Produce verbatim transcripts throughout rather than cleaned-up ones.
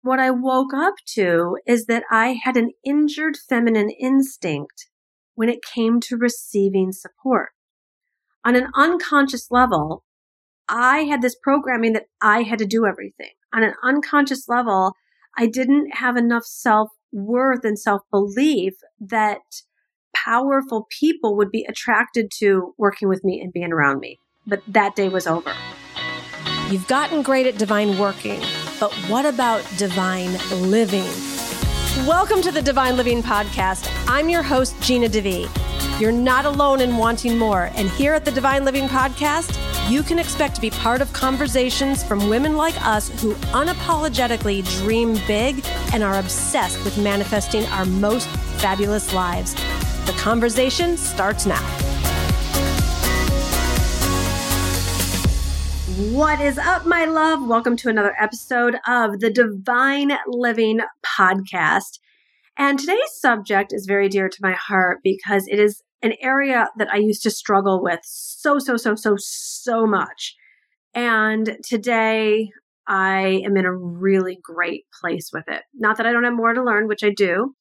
what I woke up to is that I had an injured feminine instinct when it came to receiving support. On an unconscious level, I had this programming that I had to do everything. On an unconscious level, I didn't have enough self-worth and self-belief that powerful people would be attracted to working with me and being around me. But that day was over. You've gotten great at divine working, but what about divine living? Welcome to the Divine Living Podcast. I'm your host, Gina DeVee. You're not alone in wanting more, and here at the Divine Living Podcast, you can expect to be part of conversations from women like us who unapologetically dream big and are obsessed with manifesting our most fabulous lives. The conversation starts now. What is up, my love? Welcome to another episode of the Divine Living Podcast. And today's subject is very dear to my heart because it is an area that I used to struggle with so, so, so, so, so much. And today I am in a really great place with it. Not that I don't have more to learn, which I do.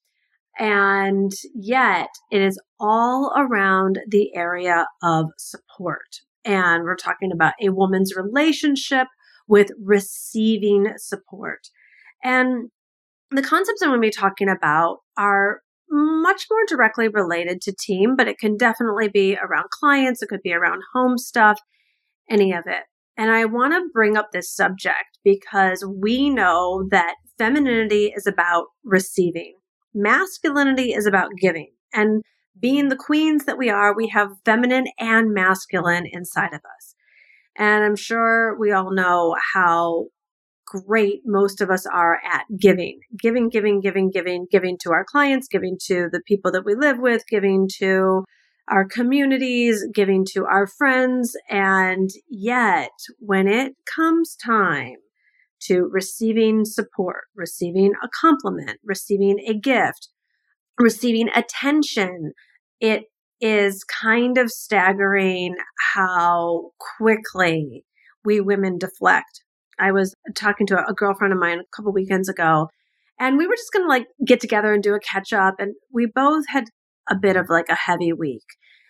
And yet it is all around the area of support. And we're talking about a woman's relationship with receiving support. And the concepts I'm going to be talking about are much more directly related to team, but it can definitely be around clients. It could be around home stuff, any of it. And I want to bring up this subject because we know that femininity is about receiving. Masculinity is about giving. And being the queens that we are, we have feminine and masculine inside of us. And I'm sure we all know how great most of us are at giving, giving, giving, giving, giving, giving to our clients, giving to the people that we live with, giving to our communities, giving to our friends. And yet, when it comes time to receiving support, receiving a compliment, receiving a gift, receiving attention, it is kind of staggering how quickly we women deflect. I was talking to a girlfriend of mine a couple weekends ago, and we were just going to like get together and do a catch up. And we both had a bit of like a heavy week,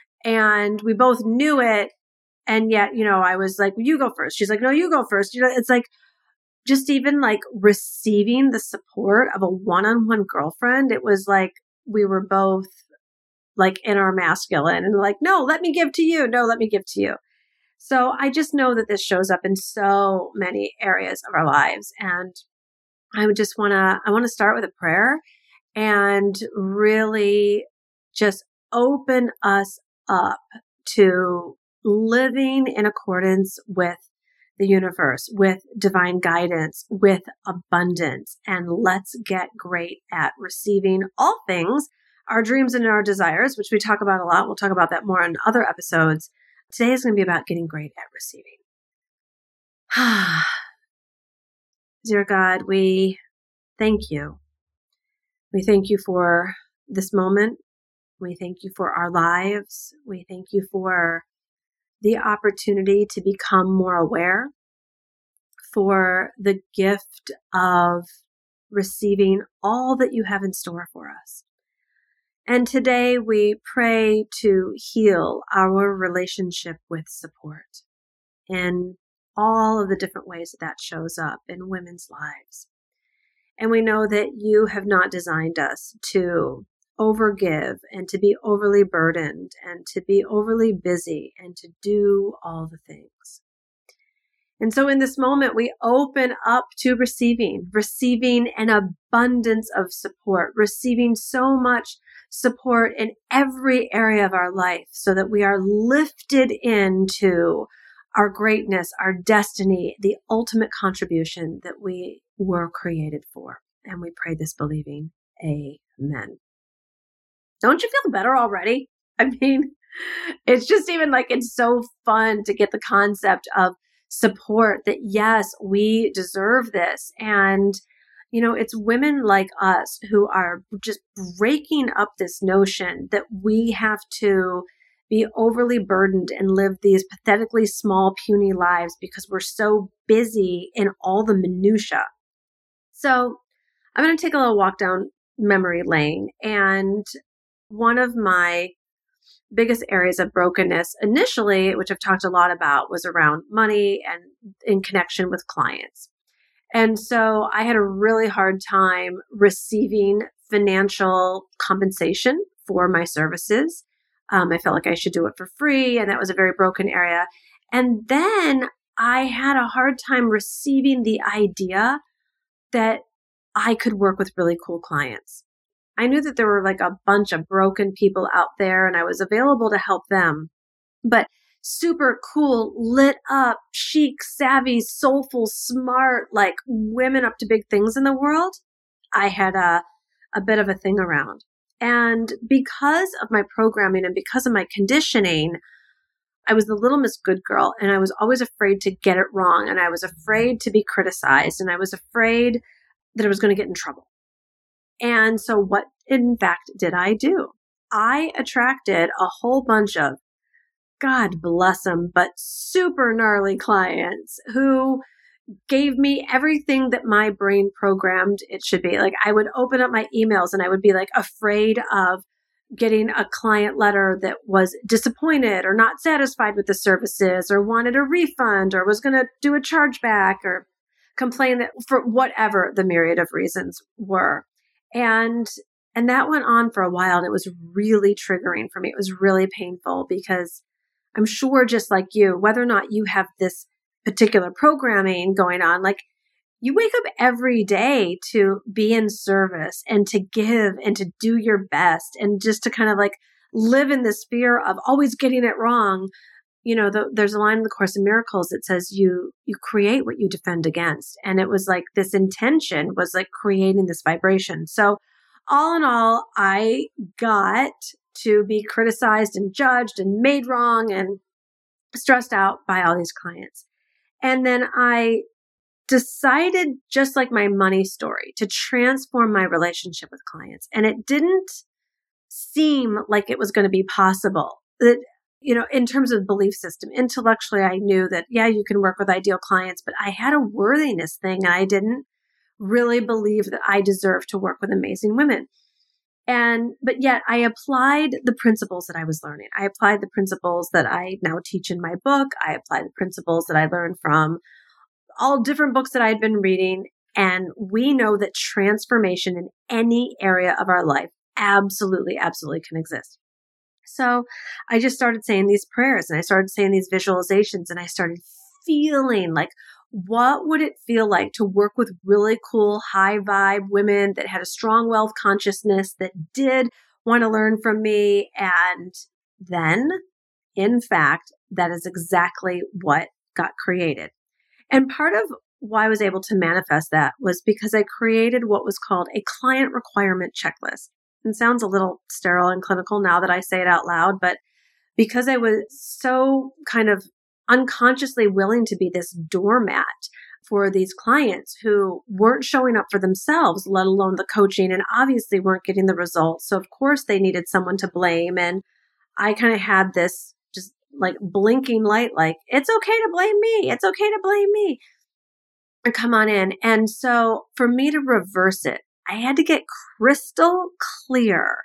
and we both knew it. And yet, you know, I was like, you go first. She's like, no, you go first. You know, it's like just even like receiving the support of a one-on-one girlfriend. It was like we were both like in our masculine and like, no, let me give to you. No, let me give to you. So I just know that this shows up in so many areas of our lives. And I would just want to, I want to start with a prayer and really just open us up to living in accordance with the universe, with divine guidance, with abundance. And let's get great at receiving all things, our dreams and our desires, which we talk about a lot. We'll talk about that more in other episodes. Today is going to be about getting great at receiving. Dear God, we thank you. We thank you for this moment. We thank you for our lives. We thank you for the opportunity to become more aware, for the gift of receiving all that you have in store for us. And today we pray to heal our relationship with support in all of the different ways that that shows up in women's lives. And we know that you have not designed us to overgive and to be overly burdened and to be overly busy and to do all the things. And so in this moment, we open up to receiving, receiving an abundance of support, receiving so much support in every area of our life so that we are lifted into our greatness, our destiny, the ultimate contribution that we were created for. And we pray this believing, amen. Don't you feel better already? I mean, it's just even like, it's so fun to get the concept of support that yes, we deserve this. And, you know, it's women like us who are just breaking up this notion that we have to be overly burdened and live these pathetically small, puny lives because we're so busy in all the minutia. So I'm going to take a little walk down memory lane. And one of my biggest areas of brokenness initially, which I've talked a lot about, was around money and in connection with clients. And so I had a really hard time receiving financial compensation for my services. Um, I felt like I should do it for free, and that was a very broken area. And then I had a hard time receiving the idea that I could work with really cool clients. I knew that there were like a bunch of broken people out there and I was available to help them, but super cool, lit up, chic, savvy, soulful, smart, like women up to big things in the world, I had a, a bit of a thing around. And because of my programming and because of my conditioning, I was the little Miss Good Girl, and I was always afraid to get it wrong. And I was afraid to be criticized, and I was afraid that I was going to get in trouble. And so what, in fact, did I do? I attracted a whole bunch of, God bless them, but super gnarly clients who gave me everything that my brain programmed it should be. Like I would open up my emails and I would be like afraid of getting a client letter that was disappointed or not satisfied with the services or wanted a refund or was going to do a chargeback or complain that for whatever the myriad of reasons were. And and that went on for a while, and it was really triggering for me. It was really painful because I'm sure just like you, whether or not you have this particular programming going on, like you wake up every day to be in service and to give and to do your best and just to kind of like live in this fear of always getting it wrong. You know, the, there's a line in the Course in Miracles that says you you create what you defend against. And it was like this intention was like creating this vibration. So all in all, I got to be criticized and judged and made wrong and stressed out by all these clients. And then I decided, just like my money story, to transform my relationship with clients. And it didn't seem like it was going to be possible. That, you know, in terms of belief system, intellectually, I knew that, yeah, you can work with ideal clients, but I had a worthiness thing and I didn't really believe that I deserved to work with amazing women. And, but yet I applied the principles that I was learning. I applied the principles that I now teach in my book. I applied the principles that I learned from all different books that I had been reading. And we know that transformation in any area of our life absolutely, absolutely can exist. So I just started saying these prayers and I started saying these visualizations and I started feeling like, what would it feel like to work with really cool, high vibe women that had a strong wealth consciousness, that did want to learn from me? And then, in fact, that is exactly what got created. And part of why I was able to manifest that was because I created what was called a client requirement checklist. It sounds a little sterile and clinical now that I say it out loud, but because I was so kind of unconsciously willing to be this doormat for these clients who weren't showing up for themselves, let alone the coaching, and obviously weren't getting the results. So of course they needed someone to blame. And I kind of had this just like blinking light, like, it's okay to blame me. It's okay to blame me. And come on in. And so for me to reverse it, I had to get crystal clear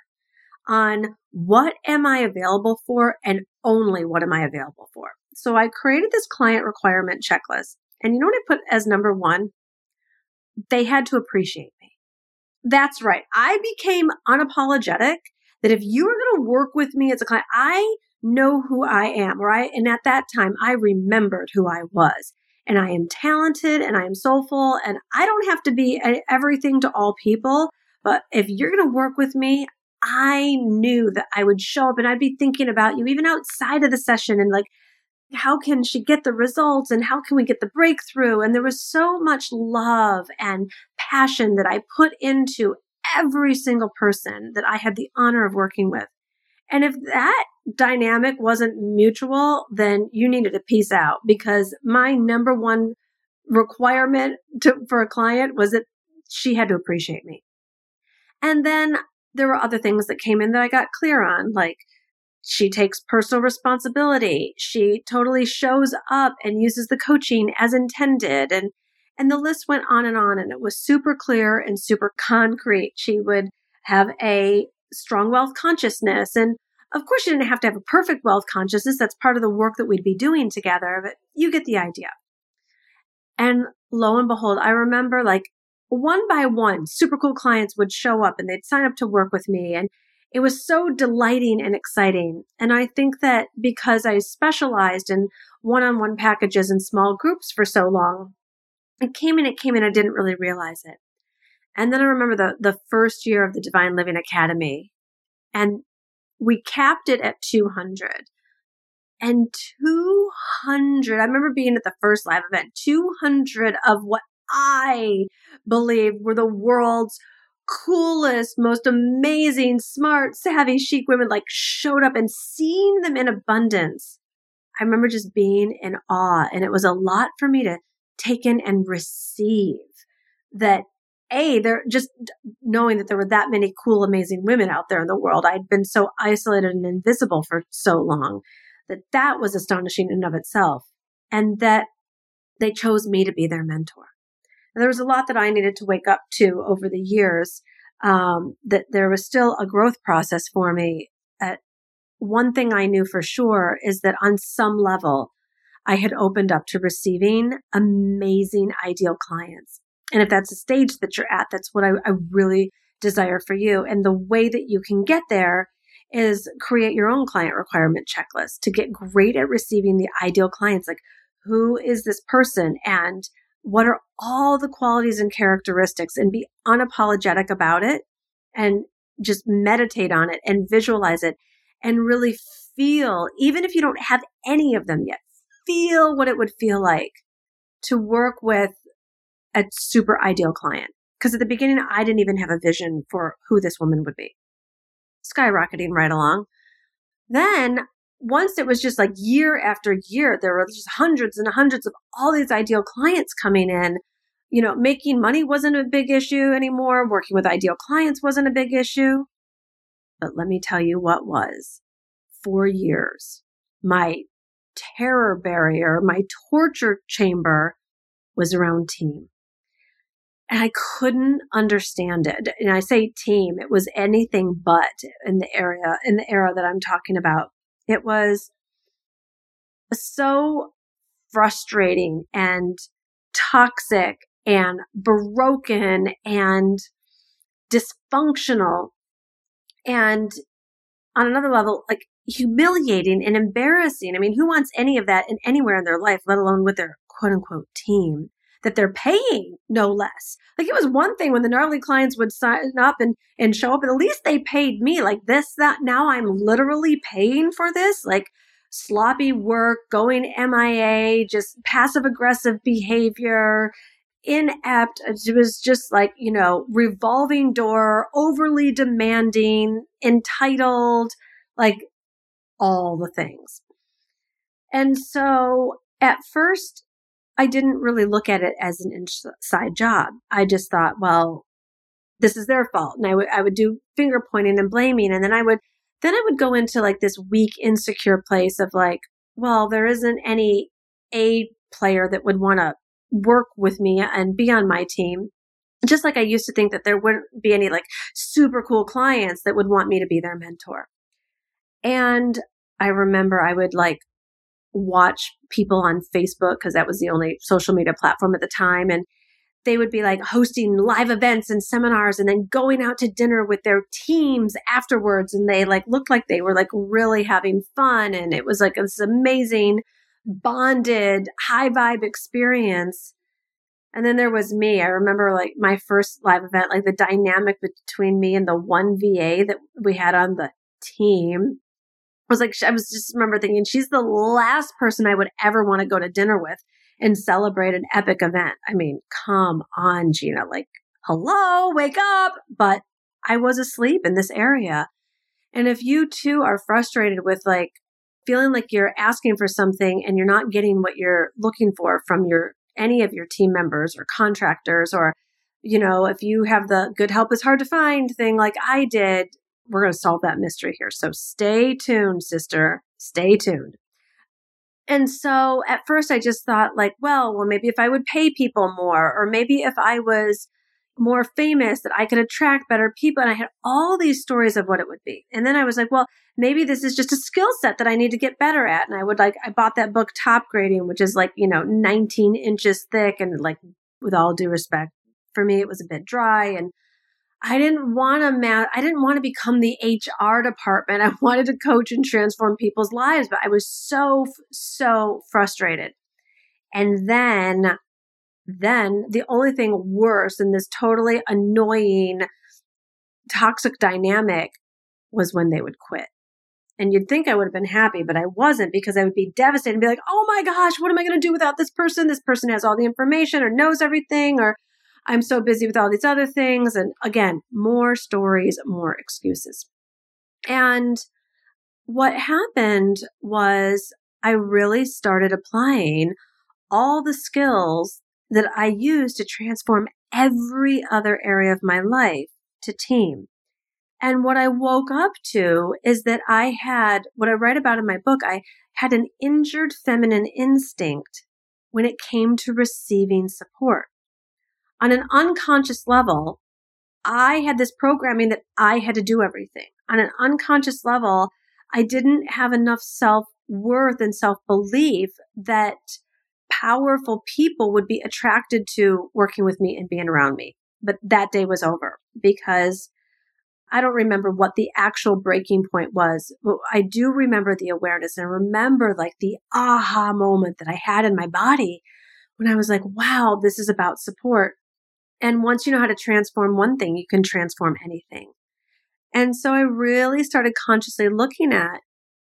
on what am I available for and only what am I available for. So I created this client requirement checklist. And you know what I put as number one? They had to appreciate me. That's right. I became unapologetic that if you were going to work with me as a client, I know who I am, right? And at that time, I remembered who I was. And I am talented and I am soulful and I don't have to be everything to all people. But if you're going to work with me, I knew that I would show up and I'd be thinking about you even outside of the session and like, how can she get the results and how can we get the breakthrough? And there was so much love and passion that I put into every single person that I had the honor of working with. And if that dynamic wasn't mutual, then you needed to peace out, because my number one requirement to, for a client was that she had to appreciate me. And then there were other things that came in that I got clear on, like she takes personal responsibility. She totally shows up and uses the coaching as intended. And, And the list went on and on, and it was super clear and super concrete. She would have a strong wealth consciousness. And of course, she didn't have to have a perfect wealth consciousness. That's part of the work that we'd be doing together, but you get the idea. And lo and behold, I remember like one by one, super cool clients would show up and they'd sign up to work with me. And it was so delighting and exciting. And I think that because I specialized in one-on-one packages and small groups for so long, it came in, it came in, I didn't really realize it. And then I remember the, the first year of the Divine Living Academy, and we capped it at two hundred. And two hundred, I remember being at the first live event, two hundred of what I believed were the world's coolest, most amazing, smart, savvy, chic women like showed up, and seeing them in abundance. I remember just being in awe, and it was a lot for me to take in and receive that. A, they're just knowing that there were that many cool, amazing women out there in the world. I'd been so isolated and invisible for so long that that was astonishing in and of itself. And that they chose me to be their mentor. And there was a lot that I needed to wake up to over the years, um, that there was still a growth process for me. Uh, one thing I knew for sure is that on some level, I had opened up to receiving amazing, ideal clients. And if that's a stage that you're at, that's what I, I really desire for you. And the way that you can get there is create your own client requirement checklist to get great at receiving the ideal clients. Like, who is this person and what are all the qualities and characteristics, and be unapologetic about it and just meditate on it and visualize it and really feel, even if you don't have any of them yet, feel what it would feel like to work with a super ideal client. Because at the beginning, I didn't even have a vision for who this woman would be. Skyrocketing right along. Then once it was just like year after year, there were just hundreds and hundreds of all these ideal clients coming in. You know, making money wasn't a big issue anymore. Working with ideal clients wasn't a big issue. But let me tell you what was. For years, my terror barrier, my torture chamber was around team. And I couldn't understand it. And I say team, it was anything but in the area, in the era that I'm talking about. It was so frustrating and toxic and broken and dysfunctional. And on another level, like humiliating and embarrassing. I mean, who wants any of that in anywhere in their life, let alone with their quote unquote team that they're paying, no less. Like, it was one thing when the gnarly clients would sign up and, and show up, and at least they paid me like this, that. Now I'm literally paying for this, like sloppy work, going M I A, just passive aggressive behavior, inept. It was just like, you know, revolving door, overly demanding, entitled, like all the things. And so at first, I didn't really look at it as an inside job. I just thought, well, this is their fault. And I would, I would do finger pointing and blaming. And then I would, then I would go into like this weak, insecure place of like, well, there isn't any A player that would want to work with me and be on my team. Just like I used to think that there wouldn't be any like super cool clients that would want me to be their mentor. And I remember I would like watch people on Facebook, because that was the only social media platform at the time. And they would be like hosting live events and seminars and then going out to dinner with their teams afterwards. And they like looked like they were like really having fun. And it was like this amazing bonded high vibe experience. And then there was me. I remember like my first live event, like the dynamic between me and the one V A that we had on the team was like, I was just remember thinking, she's the last person I would ever want to go to dinner with and celebrate an epic event. I mean, come on, Gina, like, hello, wake up. But I was asleep in this area. And if you too are frustrated with like feeling like you're asking for something and you're not getting what you're looking for from your, any of your team members or contractors, or, you know, if you have the good help is hard to find thing like I did, we're going to solve that mystery here. So stay tuned, sister. Stay tuned. And so at first I just thought like, well, well, maybe if I would pay people more, or maybe if I was more famous, that I could attract better people. And I had all these stories of what it would be. And then I was like, well, maybe this is just a skill set that I need to get better at. And I would like, I bought that book, Top Grading, which is like, you know, nineteen inches thick. And like, with all due respect, for me, it was a bit dry. And I didn't want to, ma- I didn't want to become the H R department. I wanted to coach and transform people's lives, but I was so, so frustrated. And then Then the only thing worse than this totally annoying, toxic dynamic was when they would quit. And you'd think I would have been happy, but I wasn't, because I would be devastated and be like, oh my gosh, what am I going to do without this person? This person has all the information or knows everything, or I'm so busy with all these other things. And again, more stories, more excuses. And what happened was I really started applying all the skills that I use to transform every other area of my life to team. And what I woke up to is that I had, what I write about in my book, I had an injured feminine instinct when it came to receiving support. On an unconscious level, I had this programming that I had to do everything. On an unconscious level, I didn't have enough self-worth and self-belief that powerful people would be attracted to working with me and being around me. But that day was over, because I don't remember what the actual breaking point was, but I do remember the awareness, and remember like the aha moment that I had in my body when I was like, wow, this is about support. And once you know how to transform one thing, you can transform anything. And so I really started consciously looking at,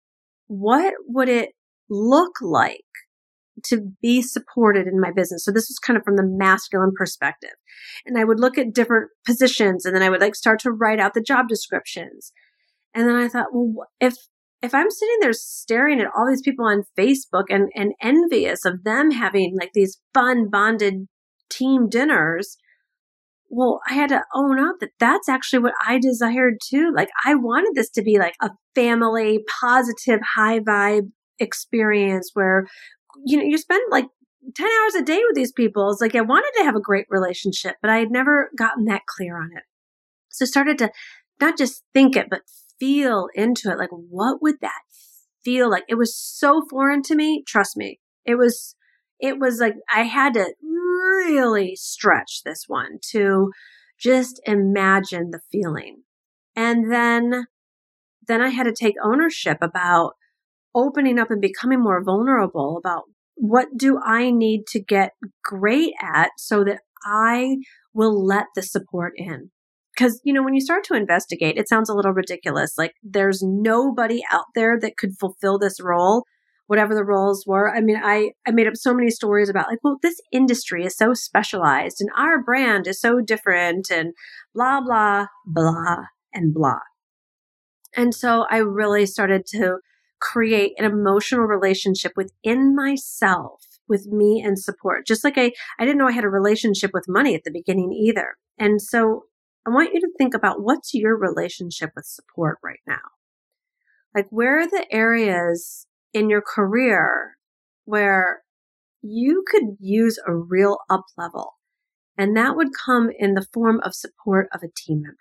what would it look like to be supported in my business? So this was kind of from the masculine perspective. And I would look at different positions, and then I would like start to write out the job descriptions. And then I thought, well, if, if I'm sitting there staring at all these people on Facebook and, and envious of them having like these fun bonded team dinners, well, I had to own up that that's actually what I desired too. Like I wanted this to be like a family, positive, high vibe experience where, you know, you spend like ten hours a day with these people. It's like I wanted to have a great relationship, but I had never gotten that clear on it. So I started to not just think it, but feel into it. Like, what would that feel like? It was so foreign to me. Trust me. It was, it was like I had to really stretch this one to just imagine the feeling. And then, then I had to take ownership about opening up and becoming more vulnerable about, what do I need to get great at so that I will let the support in? Because, you know, when you start to investigate, it sounds a little ridiculous. Like there's nobody out there that could fulfill this role, whatever the roles were. I mean, I, I made up so many stories about like, well, this industry is so specialized and our brand is so different and blah, blah, blah, and blah. And so I really started to create an emotional relationship within myself, with me and support. Just like I, I didn't know I had a relationship with money at the beginning either. And so I want you to think about, what's your relationship with support right now? Like, where are the areas in your career where you could use a real up level? And that would come in the form of support of a team member.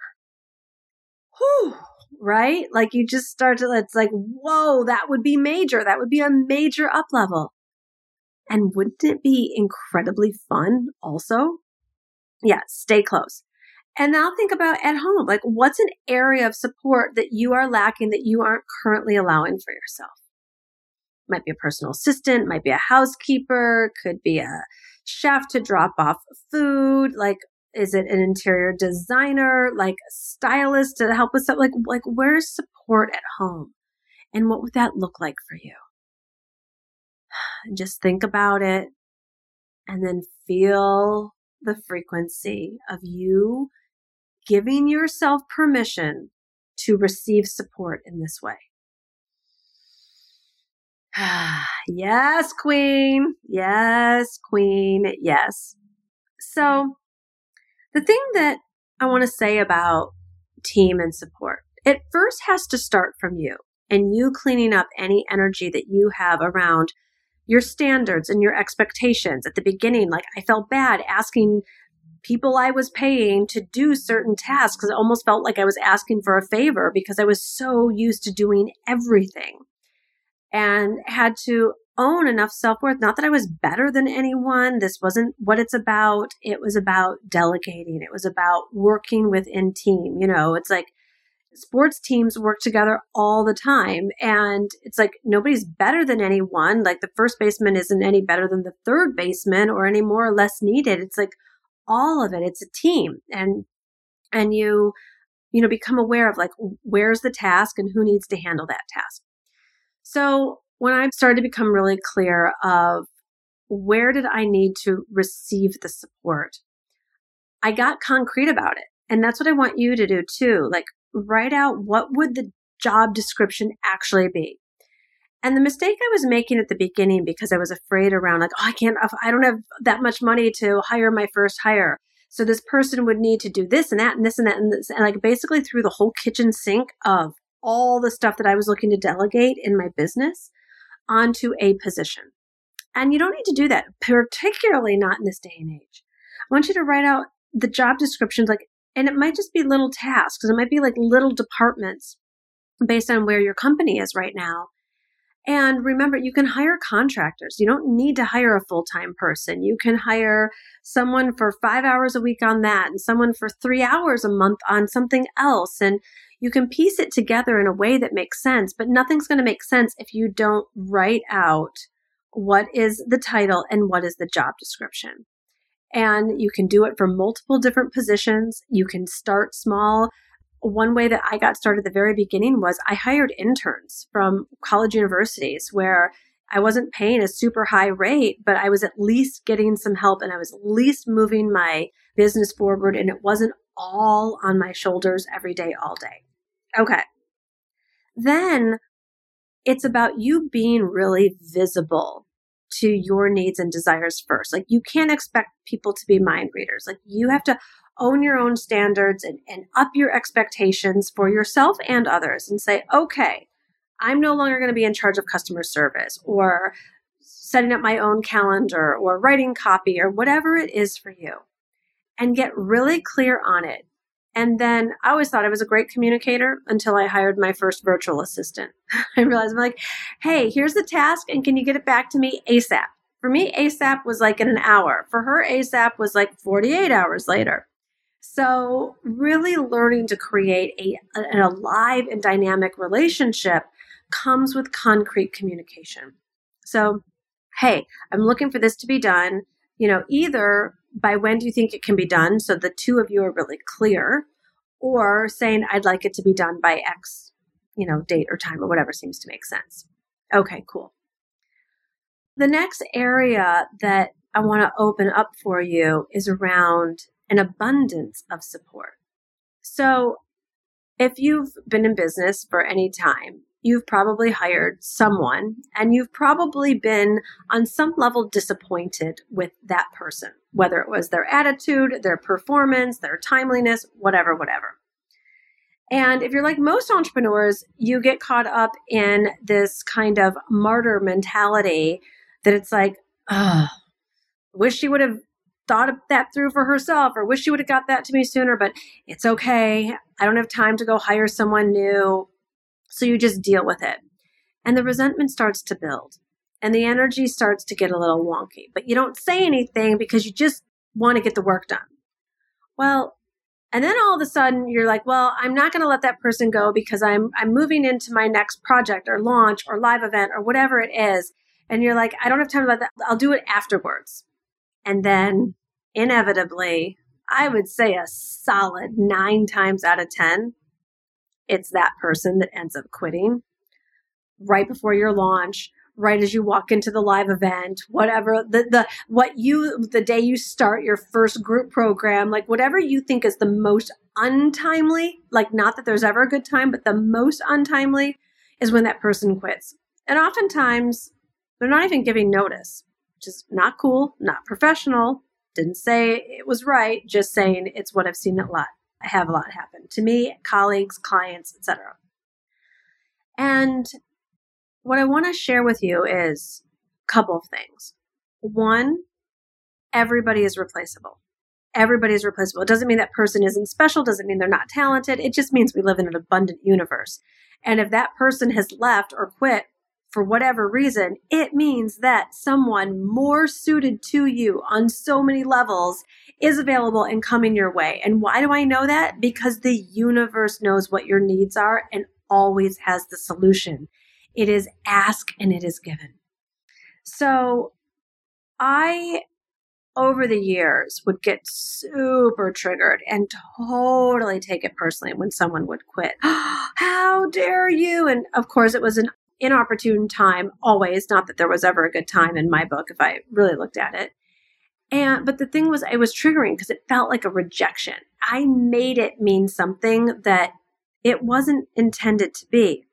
Whew. Right? Like you just start to, it's like, whoa, that would be major. That would be a major up level. And wouldn't it be incredibly fun also? Yeah, stay close. And now think about at home, like what's an area of support that you are lacking that you aren't currently allowing for yourself? Might be a personal assistant, might be a housekeeper, could be a chef to drop off food, like is it an interior designer, like a stylist to help with something? Like, like where's support at home? And what would that look like for you? Just think about it and then feel the frequency of you giving yourself permission to receive support in this way. Yes, queen. Yes, queen. Yes. So the thing that I want to say about team and support, it first has to start from you and you cleaning up any energy that you have around your standards and your expectations. At the beginning, like I felt bad asking people I was paying to do certain tasks because it almost felt like I was asking for a favor because I was so used to doing everything and had to own enough self-worth. Not that I was better than anyone. This wasn't what it's about. It was about delegating. It was about working within team. You know, it's like sports teams work together all the time. And it's like nobody's better than anyone. Like the first baseman isn't any better than the third baseman or any more or less needed. It's like all of it. It's a team. And, and you, you know, become aware of like, where's the task and who needs to handle that task. So when I started to become really clear of where did I need to receive the support, I got concrete about it. And that's what I want you to do too. Like write out what would the job description actually be. And the mistake I was making at the beginning because I was afraid around like, oh, I can't, I don't have that much money to hire my first hire. So this person would need to do this and that and this and that and this. And like basically threw the whole kitchen sink of all the stuff that I was looking to delegate in my business onto a position. And you don't need to do that, particularly not in this day and age. I want you to write out the job descriptions, like, and it might just be little tasks. It might be like little departments based on where your company is right now. And remember, you can hire contractors. You don't need to hire a full-time person. You can hire someone for five hours a week on that and someone for three hours a month on something else. And you can piece it together in a way that makes sense, but nothing's going to make sense if you don't write out what is the title and what is the job description. And you can do it for multiple different positions. You can start small. One way that I got started at the very beginning was I hired interns from college universities where I wasn't paying a super high rate, but I was at least getting some help and I was at least moving my business forward and it wasn't all on my shoulders every day, all day. Okay. Then it's about you being really visible to your needs and desires first. Like you can't expect people to be mind readers. Like you have to own your own standards and, and up your expectations for yourself and others and say, okay, I'm no longer going to be in charge of customer service or setting up my own calendar or writing copy or whatever it is for you, and get really clear on it. And then I always thought I was a great communicator until I hired my first virtual assistant. I realized I'm like, hey, here's the task and can you get it back to me ASAP? For me, ASAP was like in an hour. For her, ASAP was like forty-eight hours later. So really learning to create a, an alive and dynamic relationship comes with concrete communication. So, hey, I'm looking for this to be done, you know, either by when do you think it can be done? So the two of you are really clear, or saying, I'd like it to be done by X, you know, date or time or whatever seems to make sense. Okay, cool. The next area that I want to open up for you is around an abundance of support. So if you've been in business for any time, you've probably hired someone and you've probably been on some level disappointed with that person, whether it was their attitude, their performance, their timeliness, whatever, whatever. And if you're like most entrepreneurs, you get caught up in this kind of martyr mentality that it's like, oh, wish she would have thought of that through for herself, or wish she would have got that to me sooner, but it's okay. I don't have time to go hire someone new. So you just deal with it. And the resentment starts to build and the energy starts to get a little wonky, but you don't say anything because you just want to get the work done. Well, and then all of a sudden you're like, well, I'm not going to let that person go because I'm, I'm moving into my next project or launch or live event or whatever it is. And you're like, I don't have time to let that. I'll do it afterwards. And then inevitably, I would say a solid nine times out of ten, it's that person that ends up quitting right before your launch, right as you walk into the live event, whatever the, the, what you, the day you start your first group program, like whatever you think is the most untimely, like not that there's ever a good time, but the most untimely is when that person quits. And oftentimes they're not even giving notice, which is not cool, not professional. Didn't say it was right, just saying it's what I've seen a lot. I have a lot happen to me, colleagues, clients, et cetera. And what I want to share with you is couple of things. One, everybody is replaceable. Everybody is replaceable. It doesn't mean that person isn't special, doesn't mean they're not talented. It just means we live in an abundant universe. And if that person has left or quit for whatever reason, it means that someone more suited to you on so many levels is available and coming your way. And why do I know that? Because the universe knows what your needs are and always has the solution. It is ask and it is given. So I, over the years, would get super triggered and totally take it personally when someone would quit. How dare you? And of course, it was an inopportune time always. Not that there was ever a good time in my book if I really looked at it. And but the thing was, it was triggering because it felt like a rejection. I made it mean something that it wasn't intended to be.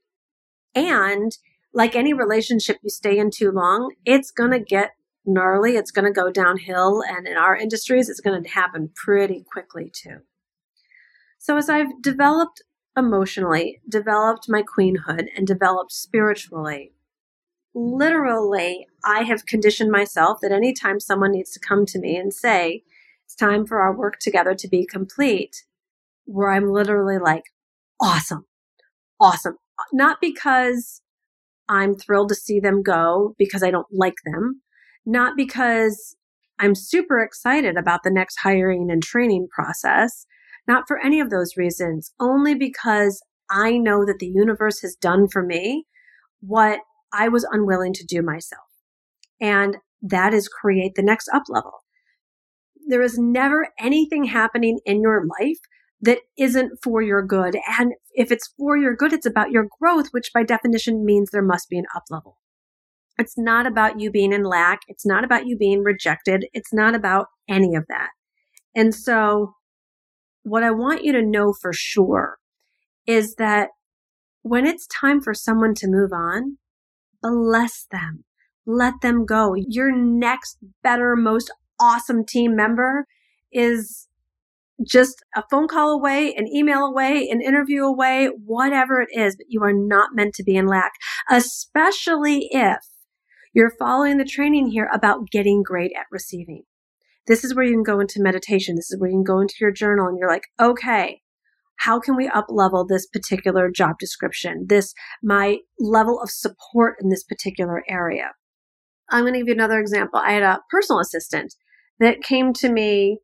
And like any relationship you stay in too long, it's going to get gnarly. It's going to go downhill. And in our industries, it's going to happen pretty quickly too. So as I've developed emotionally, developed my queenhood, and developed spiritually, literally, I have conditioned myself that anytime someone needs to come to me and say, it's time for our work together to be complete, where I'm literally like, awesome, awesome. Not because I'm thrilled to see them go because I don't like them, not because I'm super excited about the next hiring and training process, not for any of those reasons, only because I know that the universe has done for me what I was unwilling to do myself. And that is create the next up level. There is never anything happening in your life that isn't for your good. And if it's for your good, it's about your growth, which by definition means there must be an up level. It's not about you being in lack. It's not about you being rejected. It's not about any of that. And so what I want you to know for sure is that when it's time for someone to move on, bless them. Let them go. Your next better, most awesome team member is just a phone call away, an email away, an interview away, whatever it is, but you are not meant to be in lack, especially if you're following the training here about getting great at receiving. This is where you can go into meditation. This is where you can go into your journal and you're like, okay, how can we up level this particular job description? This, my level of support in this particular area. I'm going to give you another example. I had a personal assistant that came to me,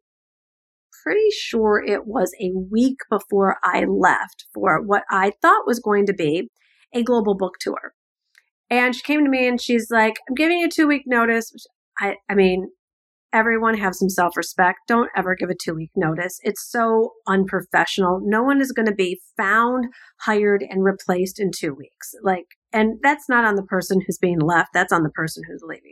pretty sure it was a week before I left for what I thought was going to be a global book tour. And she came to me and she's like, I'm giving you a two week notice. I, I mean, everyone have some self-respect. Don't ever give a two-week notice. It's so unprofessional. No one is going to be found, hired, and replaced in two weeks. Like, and that's not on the person who's being left. That's on the person who's leaving.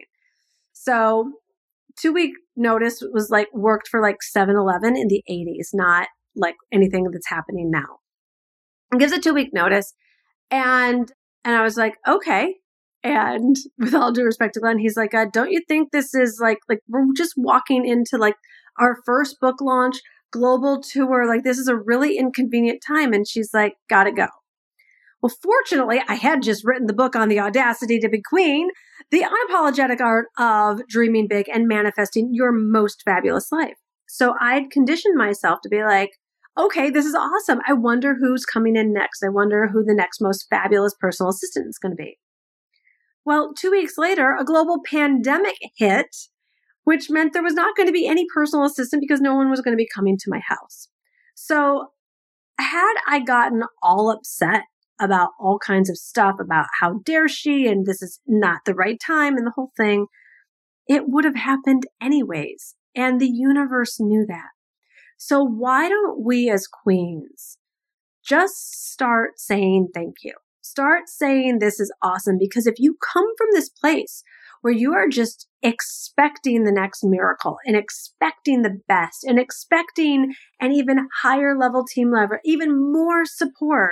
So two-week notice was like worked for like seven eleven in the eighties, not like anything that's happening now. And gives a two-week notice. And, and I was like, okay. And with all due respect to Glenn, he's like, uh, don't you think this is like, like we're just walking into like our first book launch, global tour. Like this is a really inconvenient time. And she's like, gotta go. Well, fortunately, I had just written the book on the audacity to be queen, the unapologetic art of dreaming big and manifesting your most fabulous life. So I'd conditioned myself to be like, okay, this is awesome. I wonder who's coming in next. I wonder who the next most fabulous personal assistant is going to be. Well, two weeks later, a global pandemic hit, which meant there was not going to be any personal assistant because no one was going to be coming to my house. So had I gotten all upset about all kinds of stuff about how dare she and this is not the right time and the whole thing, it would have happened anyways. And the universe knew that. So why don't we as queens just start saying thank you? Start saying this is awesome, because if you come from this place where you are just expecting the next miracle and expecting the best and expecting an even higher level team level, even more support,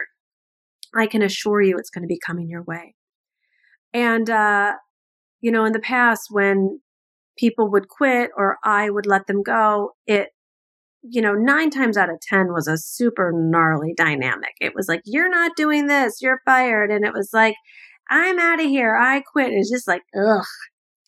I can assure you it's going to be coming your way. And, uh, you know, in the past when people would quit or I would let them go, it you know, nine times out of ten was a super gnarly dynamic. It was like, you're not doing this, you're fired. And it was like, I'm out of here, I quit. It's just like, ugh.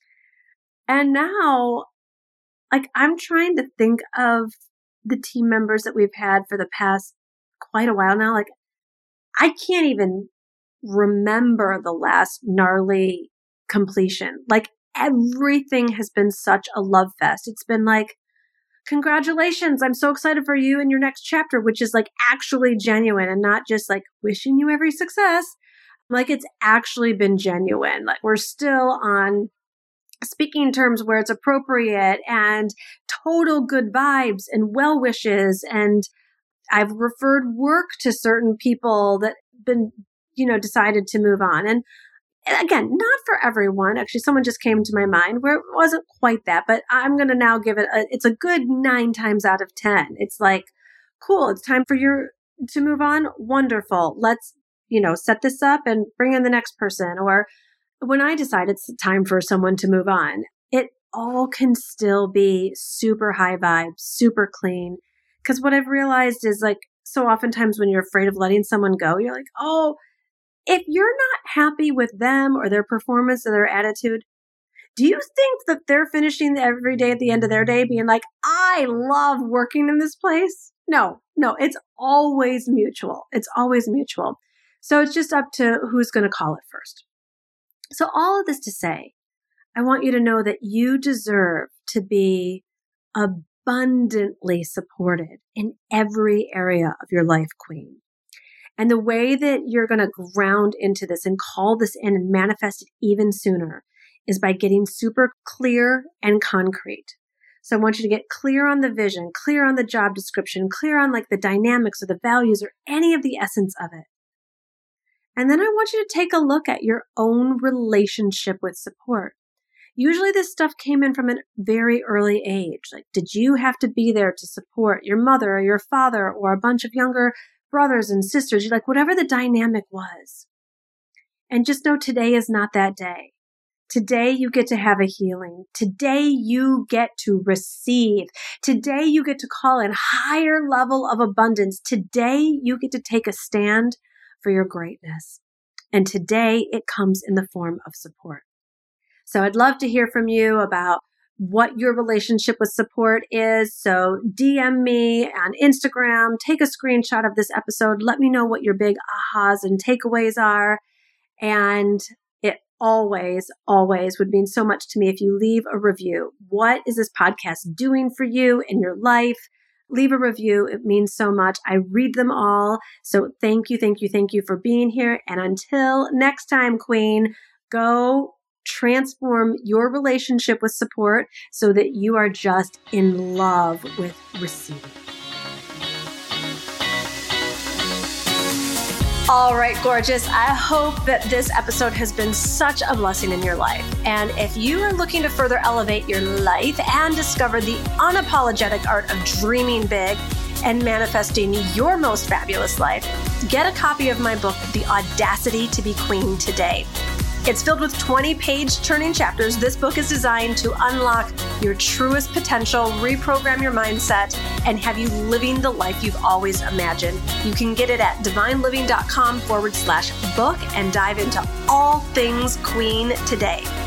And now, like, I'm trying to think of the team members that we've had for the past quite a while now. Like, I can't even remember the last gnarly completion. Like, everything has been such a love fest. It's been like, congratulations, I'm so excited for you in your next chapter, which is like actually genuine and not just like wishing you every success. Like, it's actually been genuine. Like, we're still on speaking terms where it's appropriate and total good vibes and well wishes. And I've referred work to certain people that been, you know, decided to move on. And again, not for everyone. Actually, someone just came to my mind where it wasn't quite that, but I'm going to now give it a, it's a good nine times out of ten. It's like, cool, it's time for you to move on. Wonderful. Let's, you know, set this up and bring in the next person. Or when I decide it's time for someone to move on, it all can still be super high vibes, super clean. Because what I've realized is, like, so oftentimes when you're afraid of letting someone go, you're like, oh, if you're not happy with them or their performance or their attitude, do you think that they're finishing every day at the end of their day being like, I love working in this place? No, no, it's always mutual. It's always mutual. So it's just up to who's going to call it first. So all of this to say, I want you to know that you deserve to be abundantly supported in every area of your life, Queen. And the way that you're going to ground into this and call this in and manifest it even sooner is by getting super clear and concrete. So I want you to get clear on the vision, clear on the job description, clear on like the dynamics or the values or any of the essence of it. And then I want you to take a look at your own relationship with support. Usually this stuff came in from a very early age. Like, did you have to be there to support your mother or your father or a bunch of younger brothers and sisters? You're like, whatever the dynamic was. And just know today is not that day. Today you get to have a healing. Today you get to receive. Today you get to call in higher level of abundance. Today you get to take a stand for your greatness. And today it comes in the form of support. So I'd love to hear from you about what your relationship with support is. So D M me on Instagram, take a screenshot of this episode. Let me know what your big ahas and takeaways are. And it always, always would mean so much to me if you leave a review. What is this podcast doing for you in your life? Leave a review. It means so much. I read them all. So thank you, thank you, thank you for being here. And until next time, Queen, go transform your relationship with support so that you are just in love with receiving. All right, gorgeous. I hope that this episode has been such a blessing in your life. And if you are looking to further elevate your life and discover the unapologetic art of dreaming big and manifesting your most fabulous life, get a copy of my book, The Audacity to Be Queen Today. It's filled with twenty page turning chapters. This book is designed to unlock your truest potential, reprogram your mindset, and have you living the life you've always imagined. You can get it at divineliving.com forward slash book and dive into all things Queen today.